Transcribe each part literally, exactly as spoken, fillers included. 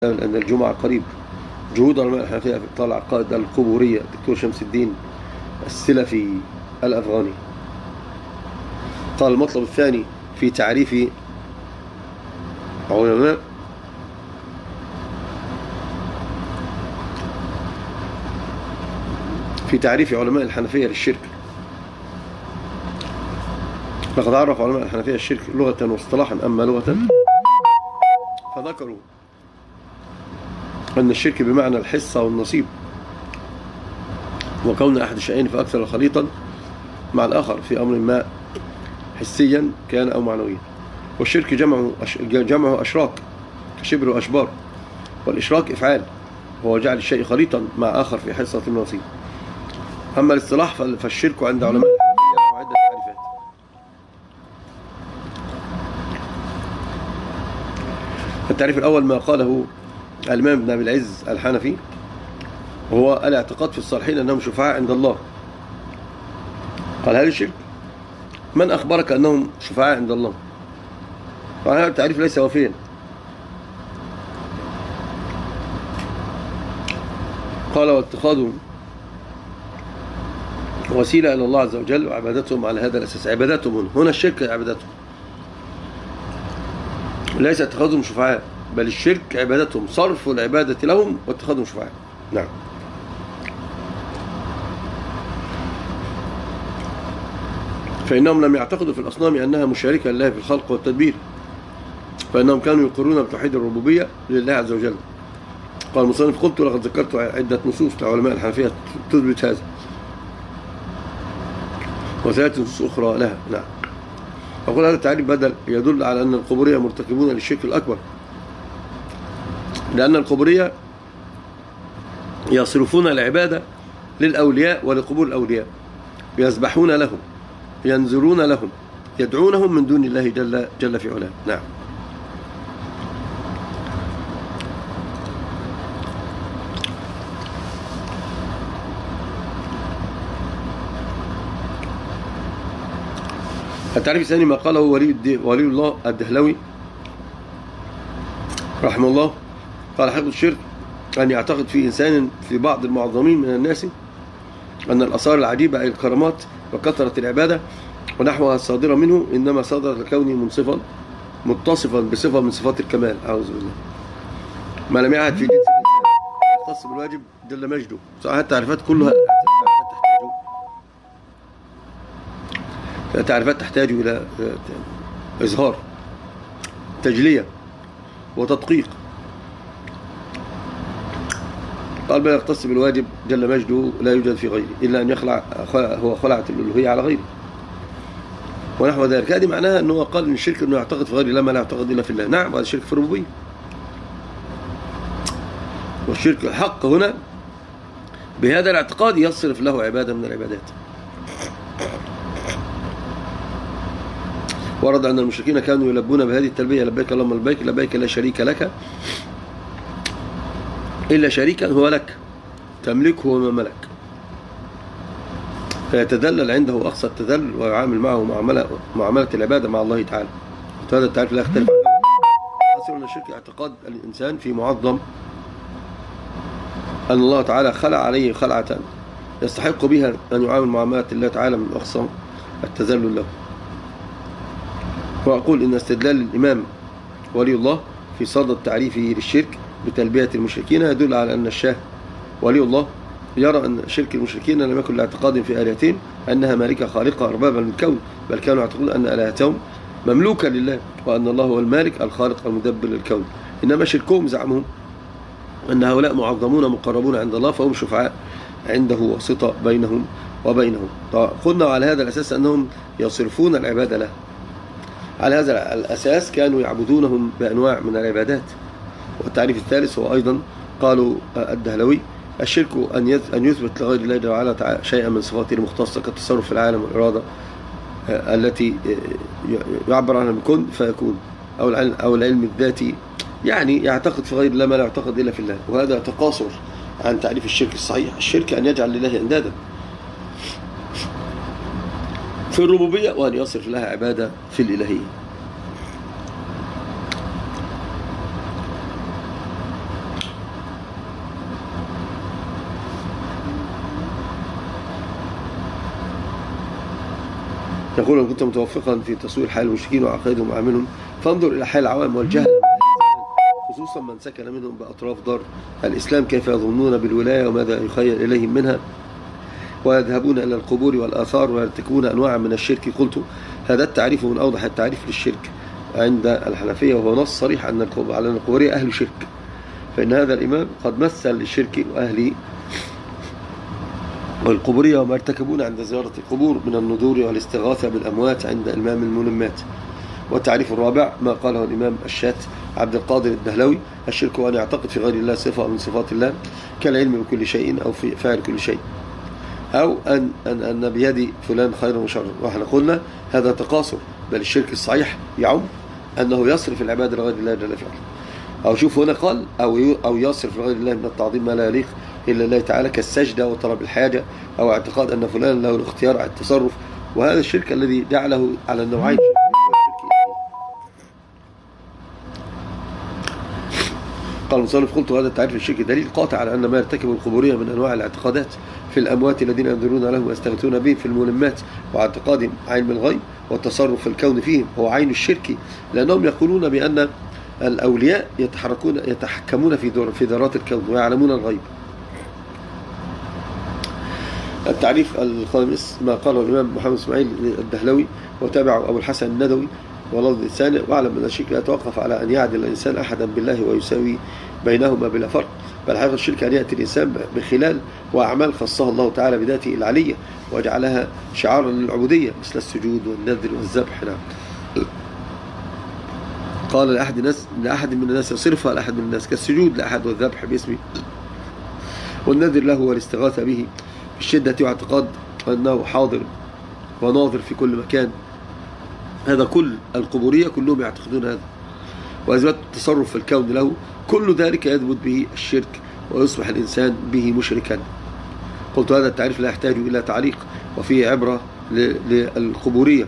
لأن الجمعة قريب. جهود علماء الحنفية في إبطال العقائد القبورية الدكتور شمس الدين السلفي الأفغاني. قال المطلب الثاني في تعريف علماء في تعريف علماء الحنفية للشرك. لقد عرف علماء الحنفية الشرك لغة واصطلاحا. أما لغة فذكروا أن الشرك بمعنى الحصة والنصيب، وكون أحد الشيئين فأكثر خليطا مع الآخر في أمر ما حسيا كان أو معنويا. والشرك جمعه جمعه أشراك كشبر وأشبار، والإشراك إفعال هو جعل الشيء خليطا مع آخر في حصة ونصيب. أما الاصطلاح فالشرك عند علماء الحنفية له عدة تعريفات. التعريف الأول ما قاله الإمام ابن أبي العز الحنفي، وهو الاعتقاد في الصالحين أنهم شفعاء عند الله. قال هل الشرك؟ من أخبرك أنهم شفعاء عند الله؟ قال هذا التعريف ليس وفيا. قال واتخاذهم وسيلة إلى الله عز وجل وعبادتهم على هذا الأساس. عبادتهم هنا الشرك عبادتهم، ليس اتخاذهم شفعاء، بل الشرك عبادتهم، صرف العبادة لهم واتخاذهم شفعاء. نعم. فإنهم لم يعتقدوا في الأصنام أنها مشاركة لله في الخلق والتدبير، فإنهم كانوا يقرون بتوحيد الربوبية لله عز وجل. قال المصنف قلت لقد ذكرت عدة نصوص لعلماء الحنفية تثبت هذا، وثلاث نصوص أخرى لها. نعم. أقول هذا التعريف بدل يدل على أن القبورية مرتكبون للشرك الأكبر، لأن القبورية يصرفون العبادة للأولياء ولقبور الأولياء، يذبحون لهم، ينذرون لهم، يدعونهم من دون الله جل, جل في علاه. نعم. التعريف الثاني ما قاله ولي, ولي الله الدهلوي رحمه الله. قال حقيقة الشرك أن يعتقد في إنسان في بعض المعظمين من الناس أن الآثار العجيبة أي الكرامات وكثرة العبادة ونحوها الصادرة منه إنما صادرت لكونه منصفا متصفا بصفة من صفات الكمال. أعوذ بالله. ما لم يعهد في جنس الإنسان يختص بالواجب جل مجده. هذه التعريفات كلها تعريفات تحتاج إلى إظهار، تجلية، وتدقيق. قال بل يختص بالواجب جل مجده لا يوجد في غيره إلا أن يخلع هو خلعة الألوهية على غيره ونحو ذلك. هذه معناها أنه قال إن الشرك أنه يعتقد في غير الله ما لا يعتقد إلا في الله. نعم، هذا الشرك في الربوبية. والشرك الحق هنا بهذا الاعتقاد يصرف له عبادة من العبادات. ورد أن المشركين كانوا يلبون بهذه التلبية لبيك اللهم لبيك لبيك لا شريك لك إلا شريكا هو لك تملكه وما ملك، فيتذلل عنده أقصى التذلل ويعامل معه معاملة, معاملة العبادة مع الله تعالى. وهذا التعريف لا يختلف عنه. حاصل أن الشرك اعتقاد الإنسان في معظم أن الله تعالى خلع عليه خلعة يستحق بها أن يعامل معاملة الله تعالى من أقصى التذلل له. وأقول إن استدلال الإمام ولي الله في صدد تعريفه للشرك بتلبية المشركين يدل على أن الشاه ولي الله يرى أن شرك المشركين لم يكن لاعتقاد في آلهتهم أنها مالكة خالقة أربابا للكون، بل كانوا يعتقدون أن آلهتهم مملوكة لله وأن الله هو المالك الخالق المدبر للكون. إنما شركهم زعمهم أن هؤلاء معظمون مقربون عند الله فهم شفعاء عنده واسطة بينهم وبينهم. قلنا على هذا الأساس أنهم يصرفون العبادة له. على هذا الأساس كانوا يعبدونهم بأنواع من العبادات. والتعريف الثالث هو أيضا قالوا الدهلوي الشرك أن يثبت لغير الله جل وعلا شيئا من صفاته المختصة كالتصرف في العالم والإرادة التي يعبر عنها بكن فيكون، أو العلم, أو العلم الذاتي، يعني يعتقد في غير الله ما لا يعتقد إلا في الله. وهذا تقاصر عن تعريف الشرك الصحيح. الشرك أن يجعل لله أندادا في الربوبية وأن يصرف لها عبادة في الإلهية. يقول إن كنت متوفقا في تصوير حال المشركين وعقائدهم وعاملهم فانظر إلى حال العوام والجهل خصوصا من سكن منهم بأطراف دار الإسلام كيف يظنون بالولاية وماذا يخيل إليهم منها ويذهبون إلى القبور والآثار ويرتكبون أنواع من الشرك. قلت هذا التعريف من أوضح التعريف للشرك عند الحنفية وهو نص صريح أن القبورية أهل شرك، فإن هذا الإمام قد مثل للشرك وأهل والقبورية وما يرتكبون عند زيارة القبور من النذور والاستغاثة بالأموات عند إمام الملمات. والتعريف الرابع ما قاله الإمام الشات عبد القادر الدهلوي: الشرك أن يعتقد في غير الله صفة من صفات الله كالعلم بكل شيء أو في فاعل كل شيء، أو أن, أن, أن بيد فلان خيرا وشرا. وإحنا قلنا هذا تقاصر، بل الشرك الصحيح يعم أنه يصرف العبادة لغير الله جل وعلا. أو شوف هنا قال أو أو يصرف لغير الله من التعظيم ما لا يليق إلا الله تعالى كالسجدة وطلب الحاجة، أو اعتقاد أن فلان له الاختيار على التصرف. وهذا الشرك الذي جعله على النوعين. قال المصنف: قلت هذا التعريف للشرك دليل قاطع على أن ما يرتكب القبورية من أنواع الاعتقادات في الأموات الذين ينذرون لهم ويستغيثون بهم في الملمات واعتقادهم علم الغيب والتصرف في الكون فيهم هو عين الشرك، لأنهم يقولون بأن الأولياء يتحركون يتحكمون في دور في ذرات الكون ويعلمون الغيب. التعريف الخامس ما قاله الإمام محمد إسماعيل الدهلوي وتابعه أبو الحسن الندوي واللفظ الثاني: واعلم أن الشرك لا يتوقف على أن يعدل الإنسان أحدا بالله ويساوي بينهما بلا فرق، بل حقيقة الشرك أن يأتي الإنسان بخلال وأعمال خصها الله تعالى بذاته العلية وجعلها شعارا للعبودية مثل السجود والنذر والذبح. نعم. قال لأحد الناس لأحد من الناس يصرفها لأحد من الناس كالسجود لأحد والذبح باسمه والنذر له والاستغاثة به بالشدة واعتقاد أنه حاضر وناظر في كل مكان. هذا كل القبورية كلهم يعتقدون هذا، وإثبات التصرف في الكون له، كل ذلك يثبت به الشرك ويصبح الإنسان به مشركا. قلت هذا التعريف لا يحتاج إلى تعليق وفيه عبرة للقبورية.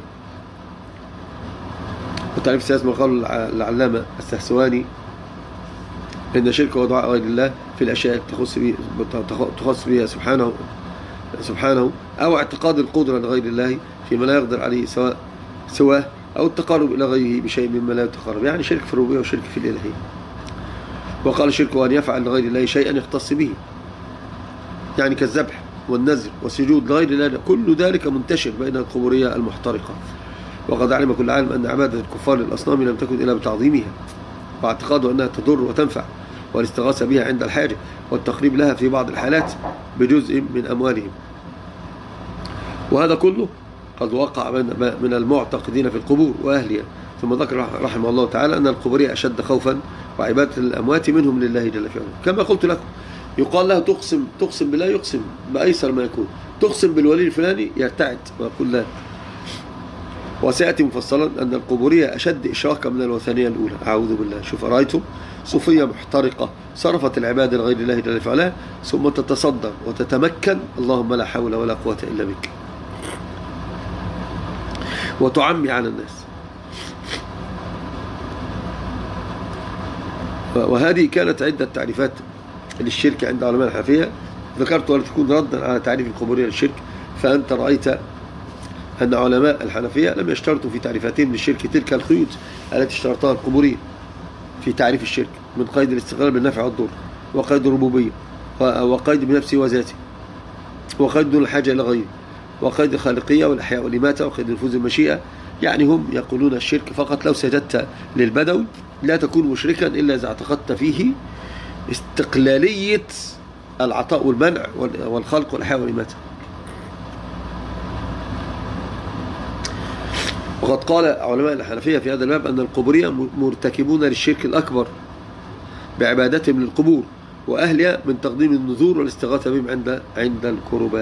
والتعريف السادس ما قال العلامة السهسواني: إن الشرك هو دعاء غير الله في الأشياء تخص به تخص بها سبحانه سبحانه أو اعتقاد القدرة لغير الله فيما لا يقدر عليه سواء سواه أو التقرب إلى غيره بشيء مما لا يتقرب، يعني شرك في الربوبية وشرك في الإلهية. وقال الشرك أن يفعل لغير الله شيئا يختص به، يعني كالذبح والنذر والسجود لغير الله، كل ذلك منتشر بين القبورية المحترقة. وقد علم كل عالم أن عبادة الكفار للأصنام لم تكن إلا بتعظيمها واعتقاده أنها تضر وتنفع والاستغاثة بها عند الحاجة والتقريب لها في بعض الحالات بجزء من أموالهم. وهذا كله قد وقع من المعتقدين في القبور وأهلها. ثم ذكر رحمه الله تعالى أن القبورية أشد خوفا وعبادة الأموات منهم لله جل وعلا. كما قلت لكم يقال له تقسم تقسم بالله، يقسم بأيسر ما يكون، تقسم بالولي الفلاني يرتعد ويقول لا. وسيأتي مفصلا أن القبورية أشد إشراكا من الوثنية الأولى. أعوذ بالله. شوف رأيتم صوفية محترقة صرفت العبادة لغير الله جل وعلا ثم تتصدر وتتمكن، اللهم لا حول ولا قوة إلا بك، وتعمي على الناس. وهذه كانت عدة تعريفات للشرك عند علماء الحنفية ذكرت ولا تكون ردا على تعريف القبورية للشرك. فأنت رأيت أن علماء الحنفية لم يشترطوا في تعريفاتهم للشرك تلك القيود التي اشترطها القبورية في تعريف الشرك من قيد الاستقلال بالنفع والضر، وقيد الربوبية، وقيد بنفسه وذاته، وقيد دون الحاجة إلى غيره، وقيد الخالقية والإحياء والإماتة، وقيد نفوذ المشيئة. يعني هم يقولون الشرك فقط لو سجدت للبدوي لا تكون مشركا إلا إذا اعتقدت فيه استقلالية العطاء والمنع والخلق والإحياء والإماتة. وقد قال علماء الحنفية في هذا الباب أن القبورية مرتكبون للشرك الأكبر بعبادتهم للقبور وأهلها من تقديم النذور والاستغاثة بهم عند عند الكربات.